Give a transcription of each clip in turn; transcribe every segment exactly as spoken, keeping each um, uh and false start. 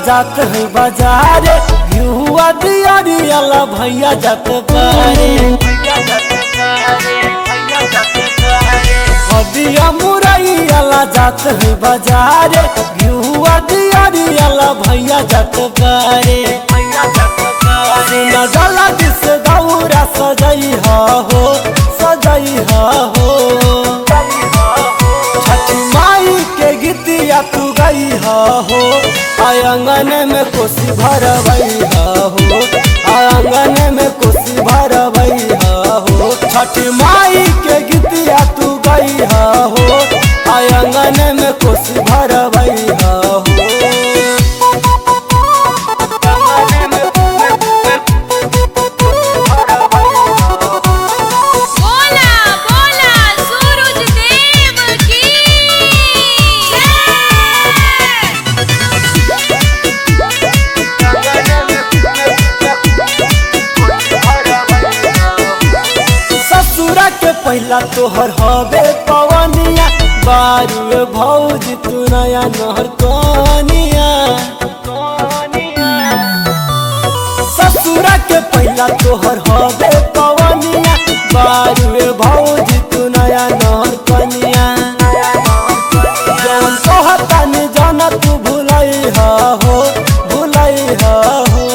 जात है बाजार घिहुआ दियारियाला भैया जात पारे हदिया मुरैयाला जात है बाजार घिहुआ दियारियाला भैया जात पारे सुना गला दिस दौरा सजई हो सजई हो छठी माई के गीतिया तू गई हो आंगन में कोसी भरवई हो आंगन में कोसी भरवई हो छठी माई के गीतिया तू गई हो आंगन में कोसी भरवई हो पहला तोहर हवे पवनिया बारू भौज तू नया नहर कनिया ससुरा के पहला तोहर हवे पवनिया बारू भौज तू नया नहर कनिया जौन कहता न जाना तू भुलई हो भुलई हो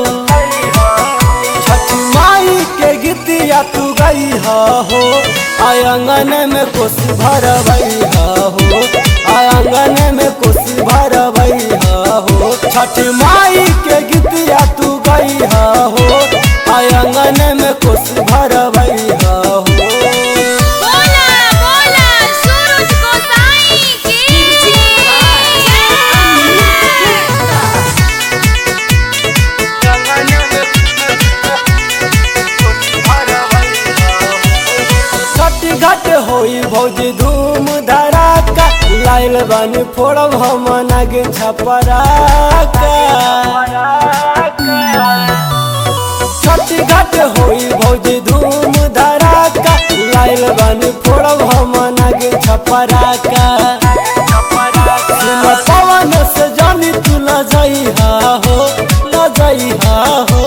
छठी माई के गीतिया तू गई हो आंगन में कोसी भरवई हो आंगन में कोसी भरवई हो छठी माई के गीतिया तू गई हो आंगन में कोसी भरवई हो घट होई भौजी धूम धड़ाका लाइल बानी फोड़ब हम नागिन छपराका छठी घट होई भौजी धूम धड़ाका लाइल बानी फोड़ब हम नागिन छपराका पवन से जानी तू लजई हो लजई हो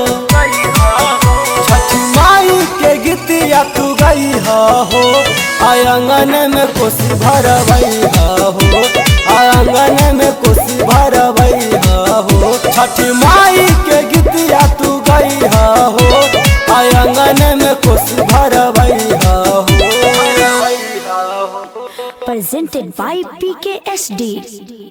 छठी माई के गीतिया तू गई हो आंगन में कोसी भरवई हो आंगन में कोसी भरवई हो छठी माई के गीतिया तू गई हो आंगन में कोसी भरवई हो। Presented by P K S D।